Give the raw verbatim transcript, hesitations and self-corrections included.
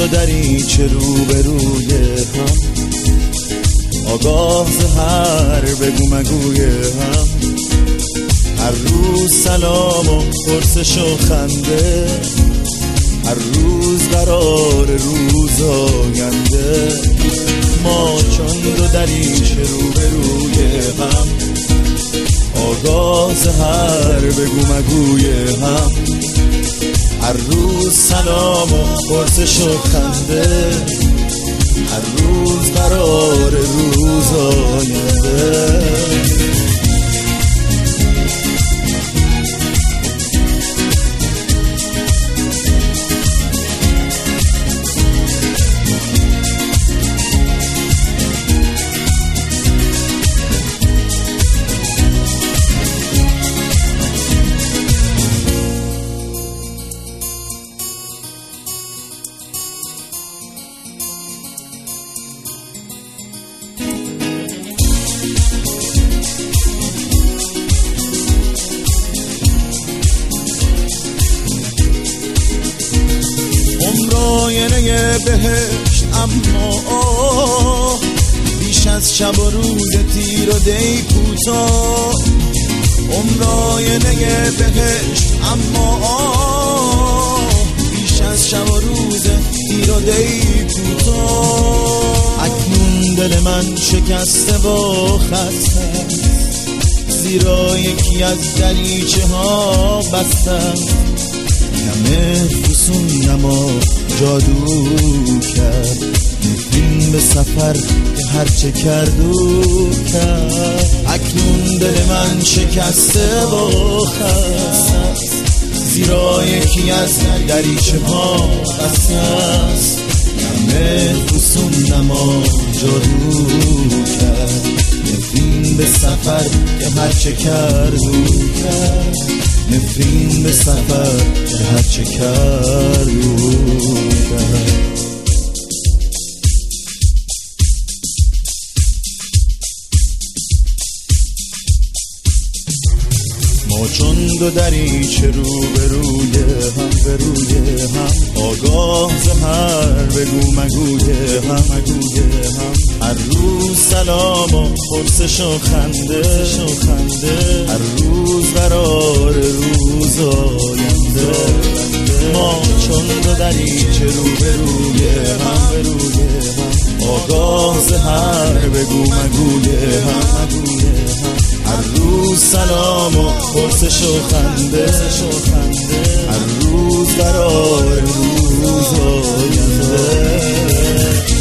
دو دریچه روبروی هم، آگاه ز هر بگو مگوی هم، هر روز سلام و پرسش و خنده، هر روز قرار روز آینده. ما چون دو دریچه روبروی هم، آگاه ز هر بگو مگوی هم، هر روز سلام و پرسش و خنده، هر روز قرار روز آینده. آینه بهشت اما بیش از شب و روز تیر و دی کوتاه. عمر آینه بهشت اما بیش از شب و روز تیر و دی کوتاه. اکنون دل من شکسته و خسته، زیرا یکی از دریچه ها بسته، نمه فسون نما جادو کرد، نفرین به سفر که هرچه کرد و کرد. اکنون دل من شکسته و خسته، زیرا یکی از دریچه ها بسته است، نمه فسون نما جادو کرد، نفرین به سفر که هرچه کرد و کرد، نفرین به سفر که هرچه کرد و کرد. ما چون دو دریچه روبروی هم، بروی هم، آگاه ز هر بگو مگوی هم، مگوی هم، هر روز سلام و پرسش و خنده، شو خنده، هر روز قرار روز آینده. ما چون دو دریچه روبروی هم، بروی هم، آگاه ز هر بگو مگوی هم، مگوی هم، هر روز سلام و پرسش و خنده، هر روز قرار روز آینده.